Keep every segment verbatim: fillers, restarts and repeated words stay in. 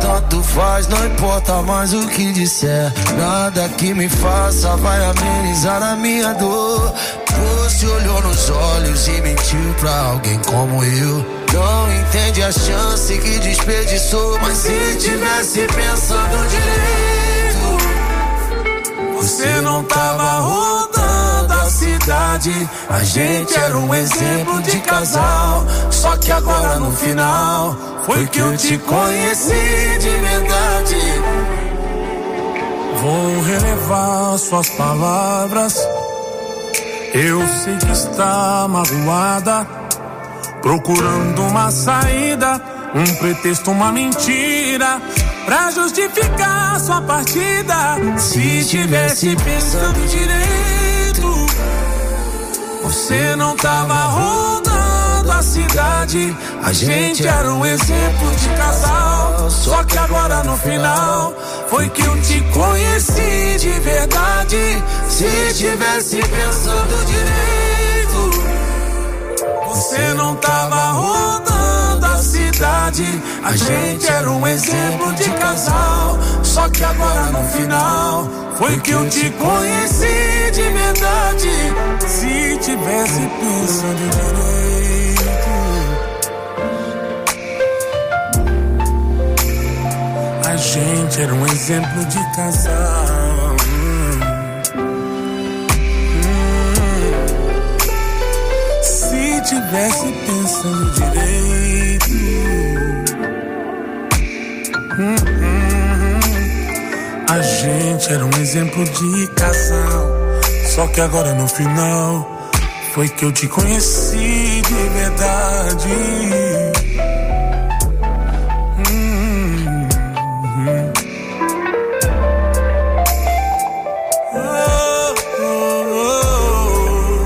tanto faz, não importa mais o que disser. Nada que me faça vai amenizar a minha dor. Você olhou nos olhos e mentiu pra alguém como eu. Não entende a chance que desperdiçou. Mas se tivesse pensando direito, você não tava rodando a cidade. A gente era um exemplo de casal. Só que agora no final foi que eu te conheci de verdade. Vou relevar suas palavras. Eu sei que está magoada, procurando uma saída, um pretexto, uma mentira pra justificar sua partida. Se tivesse pensando direito, você não tava rodando a cidade. A gente era um exemplo de casal. Só que agora no final foi que eu te conheci de verdade. Se tivesse pensando direito, você não tava rodando a cidade. A gente era um exemplo de casal. Só que agora no final foi que eu te conheci de verdade. Se tivesse pensando direito, a gente era um exemplo de casal. hum. Hum. Se tivesse pensando direito, hum, hum, a gente era um exemplo de casal. Só que agora no final foi que eu te conheci de verdade. hum, hum. Oh, oh, oh.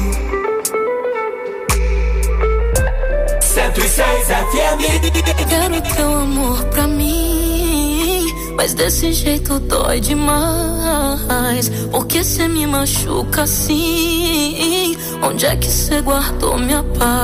cento e seis F M. Quero teu amor pra mim, mas desse jeito dói demais. Porque cê me machuca assim? Onde é que cê guardou minha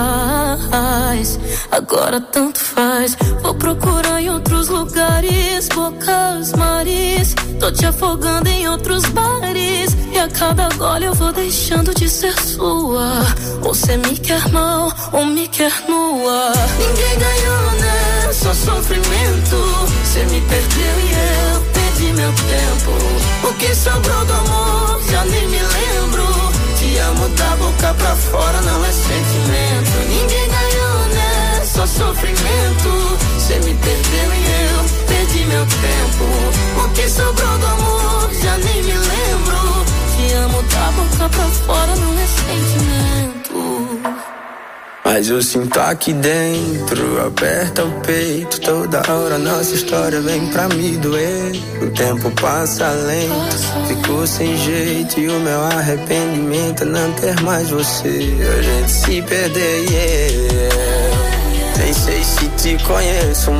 paz? Agora tanto faz. Vou procurar em outros lugares, bocas, mares. Tô te afogando em outros bares. E a cada gole eu vou deixando de ser sua. Ou cê me quer mal, ou me quer nua. Ninguém ganhou, né? Só sofrimento. Cê me perdeu e eu perdi meu tempo. O que sobrou do amor, já nem me lembro. Te amo da boca pra fora, não é sentimento. Ninguém ganhou, né? Só sofrimento. Cê me perdeu e eu perdi meu tempo. O que sobrou do amor, já nem me lembro. Te amo da boca pra fora, não é sentimento. Mas eu sinto aqui dentro, aperta o peito. Toda hora nossa história vem pra me doer. O tempo passa lento, ficou sem jeito. E o meu arrependimento é não ter mais você. A gente se perder, yeah. Nem sei se te conheço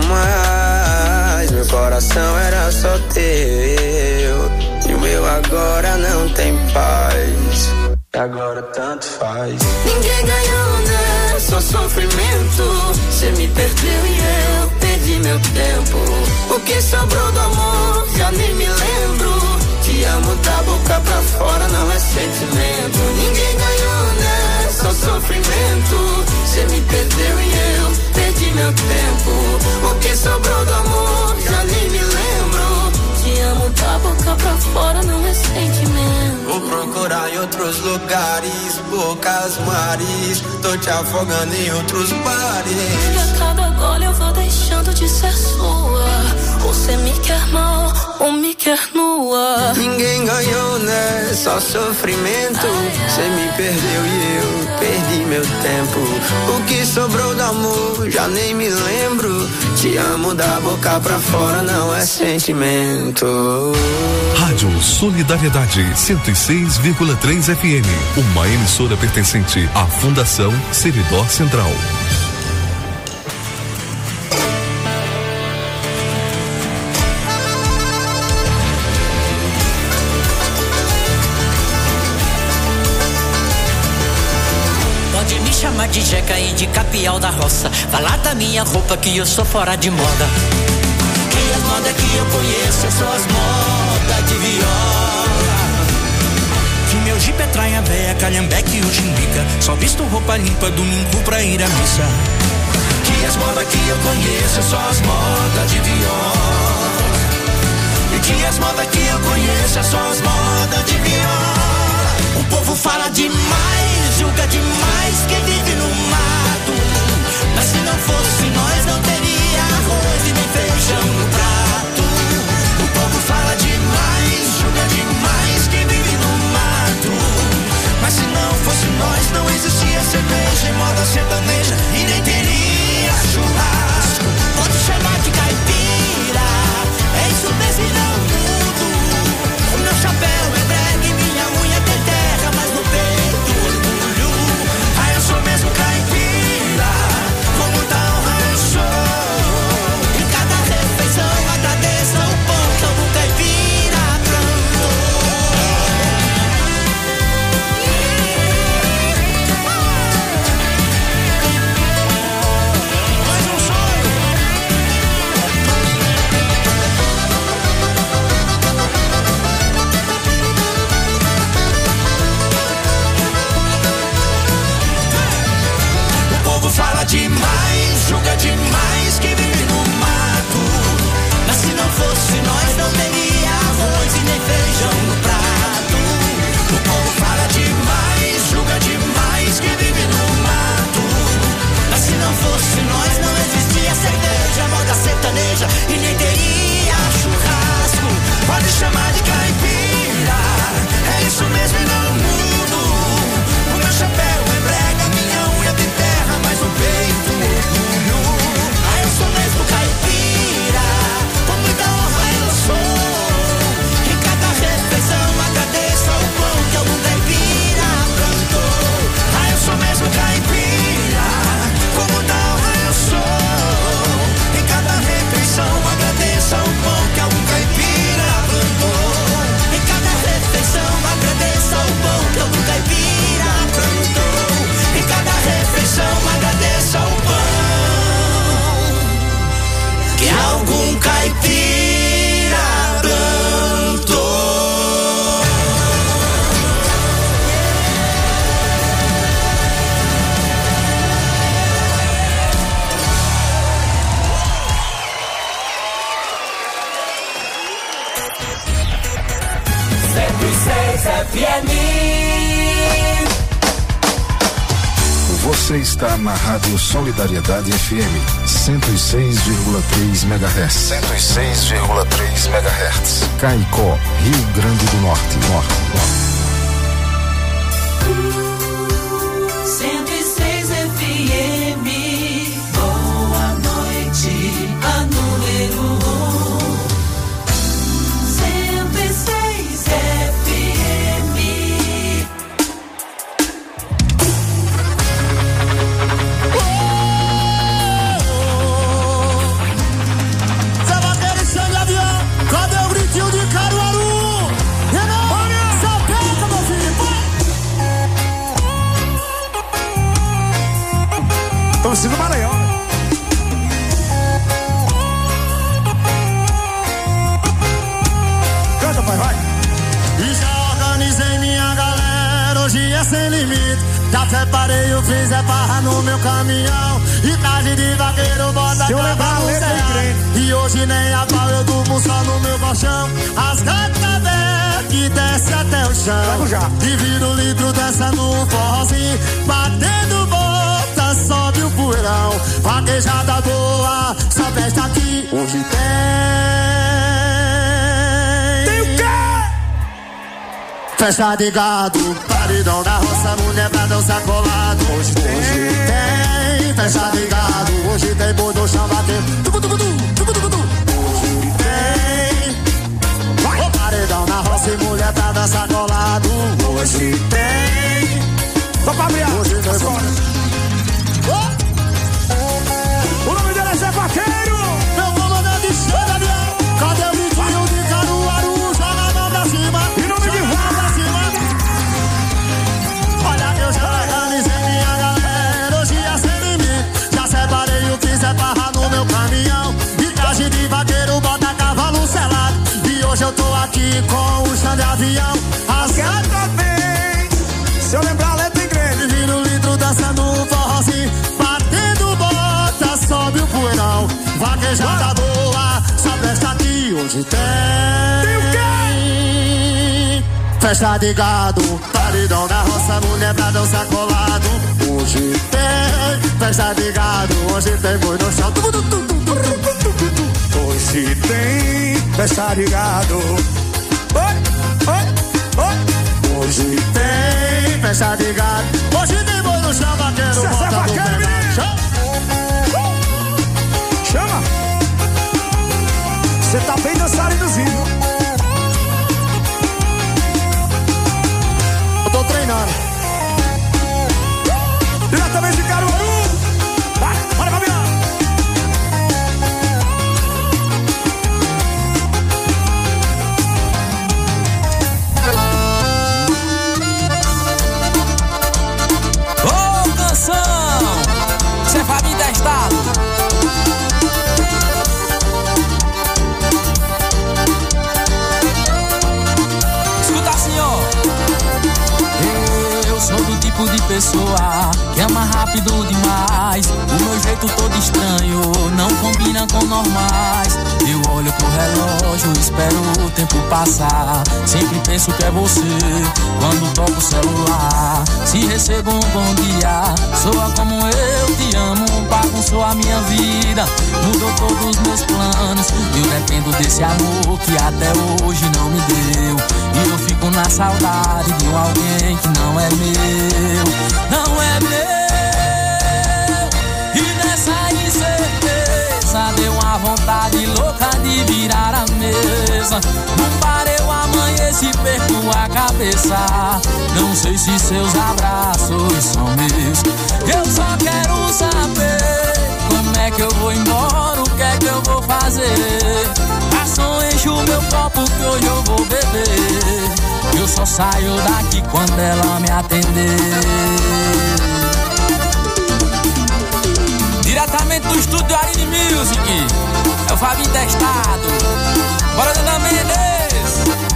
mais. Meu coração era só teu. E o meu agora não tem paz. E agora tanto faz. Ninguém ganhou, né? Só sofrimento. Cê me perdeu e eu perdi meu tempo. O que sobrou do amor, já nem me lembro. Te amo da boca pra fora, não é sentimento. Ninguém ganhou, né? Só sofrimento. Cê me perdeu e eu perdi meu tempo. O que sobrou do amor, já nem me lembro. Te amo da boca pra fora, não é sentimento. Vou procurar em outros lugares, bocas, mares. Tô te afogando em outros bares. E a cada gole eu vou deixando de ser sua. Ou cê me quer mal, ou me quer nua. Ninguém ganhou, né? Só sofrimento. Cê me perdeu e eu perdi meu tempo. O que sobrou do amor, já nem me lembro. Te amo da boca pra fora, não é sentimento. Rádio Solidariedade cento e seis vírgula três F M, uma emissora pertencente à Fundação Servidor Central. Pode me chamar de Jeca e de Capial da Roça. Falar da minha roupa que eu sou fora de moda. que as modas que eu conheço é só as modas de viola. Que meu jipe é traia véia, calhambeque e o chimbica. Só visto roupa limpa domingo pra ir à missa. Que as modas que eu conheço é só as modas de viola. E que as modas que eu conheço é só as modas de viola. O povo fala demais, julga demais quem vive no mato. Mas se não fosse nós não teria arroz e nem feijão no prato. O povo fala demais, julga demais quem vive no mato. Mas se não fosse nós não existia cerveja e moda sertaneja e nem teria churrasco. Pode chamar de caipira, é isso mesmo e não mudo. O meu chapéu é drag, minha unha tem terra, mas no peito orgulho. Ah, eu sou mesmo caipira, com muita honra eu sou. Em cada refeição agradeça o pão que algum caipira plantou. Mais um sonho. O povo fala demais, julga demais quem vive no mato. Mas se não fosse nós não teria arroz e nem feijão no prato. O povo fala demais, julga demais quem vive no mato. Mas se não fosse nós não existia cerveja, moda sertaneja e nem teria churrasco. Pode chamar de caipira, é isso mesmo e não mudo. O meu chapéu é brega, minha unha tem terra, mas no peito orgulho. Ah, eu sou mesmo caipira, com muita honra eu sou. Em cada refeição agradeço ao pão que algum caipira plantou. Ah, eu sou mesmo caipira, com muita honra eu sou. Em cada refeição agradeço ao pão que algum caipira plantou. Em cada refeição agradeço ao pão que algum caipira plantou. Em cada refeição agradeço ao pão que algum caipira plantou. cento e seis F M. Você está na Rádio Solidariedade F M, cento e seis vírgula três megahertz. cento e seis vírgula três megahertz. Caicó, Rio Grande do Norte. Norte, Norte. cento e seis F M. Boa noite, a número um. cento e seis F M. Zé Vaqueiro e Xande de Avião, cadê o gritinho de Caruaru? Renan, só pega, meu filho, vai! Torcida do Maranhão, né? Canta, pai, vai! E já organizei minha galera, hoje é sem limite. Já preparei o fiz é barra no meu caminhão. E tarde de vaqueiro, bota a capa no céu. E hoje nem a pau, eu durmo só no meu colchão. As gatas dela que desce até o chão. Divide o litro dessa no forrozinho. Batendo bota, sobe o poeirão. Vaquejada boa, só festa aqui. Hoje tem. Tem o quê? Festa de gado, paredão da roça, mulher pra dançar colado. Hoje tem, hoje tem festa de gado, hoje tem boi do chão batendo. Tucu, tucu, tucu, tucu, tucu. Hoje tem, vai. O paredão na roça e mulher pra dançar colado. Hoje tem, vou pra abrir, hoje tem boi. O nome dele é Zé Vaqueiro, meu comandante de Xande Avião. Cadê o vizinho de Caruaru? Joga a mão pra cima. E nome de Vara. Olha que eu já organizei minha galera, hoje é sem limite. Já separei o que é barra no meu caminhão. festa de gado, paredão na roça, mulher pra dançar colado. Hoje tem festa de gado, hoje tem boi no chão. Hoje tem festa de gado. Oi, oi, oi. Hoje tem festa de gado, hoje tem boi no chão, vaqueiro. César bota no Vaqueiro, pé. menino. Chama. Chama. Você tá bem dançarinozinho. Eu tô treinando. Diretamente de Caruaru. Vai, bora, Fabiano. Ô, canção, cê é Fabinho Testado. Escuta assim, ó. Eu sou do tipo de pessoa que ama rápido demais. O meu jeito todo estranho não combina com normais. Eu olho pro relógio, espero o tempo passar. Sempre penso que é você quando toco o celular. Se recebo um bom dia, soa como eu te amo. Bagunçou a minha vida, mudou todos os meus planos. Eu dependo desse amor que até hoje não me deu. E eu fico na saudade de um alguém que não é meu, não é meu. E nessa incerteza deu uma vontade louca de virar a mesa. Não parei, eu amanheci, perco a cabeça. Não sei se seus abraços são meus. Eu só quero saber como é que eu vou embora, o que é que eu vou fazer. Garçom, enche o meu copo que hoje eu vou beber. Eu só saio daqui quando ela me atender. Diretamente do estúdio Arine Music, é o Fabinho Testado. Bora, Dona Mendes.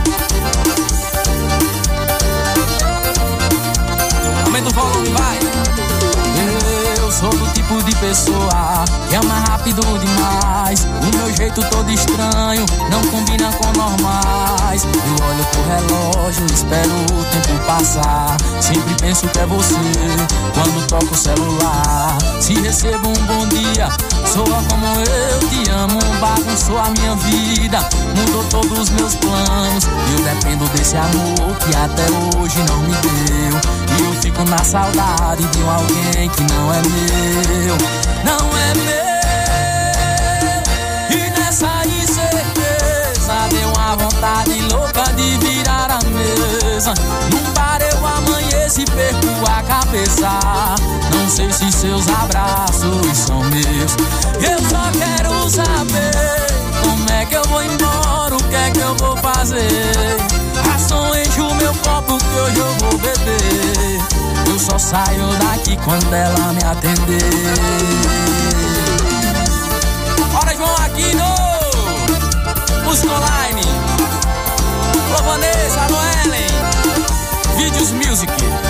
Aumenta o volume, vai. Eu sou do tipo de pessoa que ama rápido demais. O meu jeito todo estranho não combina com normais. Eu olho pro relógio, espero o tempo passar. Sempre penso que é você quando toco o celular. Se recebo um bom dia, soa como eu te amo. Bagunçou a minha vida, mudou todos os meus planos. Eu dependo desse amor que até hoje não me deu. E eu fico na saudade de um alguém que não é meu, não é meu. E nessa incerteza deu uma vontade louca de virar a mesa. Não parei, eu amanheci, perco a cabeça. Não sei se seus abraços são meus. Eu só quero saber como é que eu vou embora, o que é que eu vou fazer. Garçom, enche o meu copo que hoje eu vou beber. Eu só saio daqui quando ela me atender. Bora, João Aquino, música online. Alô, Vanessa, alô, Ellen, Vídeos Music.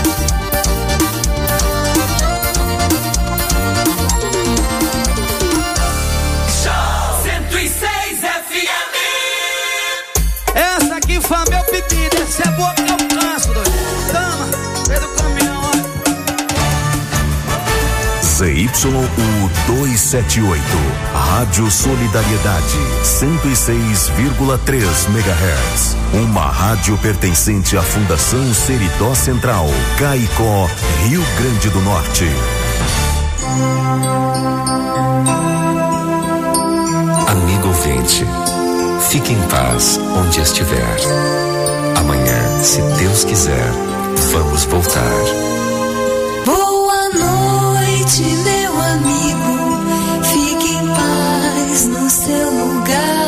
cento e seis F M. Essa aqui foi meu pedido. Essa é boa que eu canso, doido. Tama, Pedro Caminhão, ó. Z Y U duzentos e setenta e oito, Rádio Solidariedade, cento e seis vírgula três megahertz. Uma rádio pertencente à Fundação Seridó Central, Caicó, Rio Grande do Norte. Amigo ouvinte, fique em paz onde estiver. Amanhã, se Deus quiser, vamos voltar. Boa noite, meu amigo. Fique em paz no seu lugar.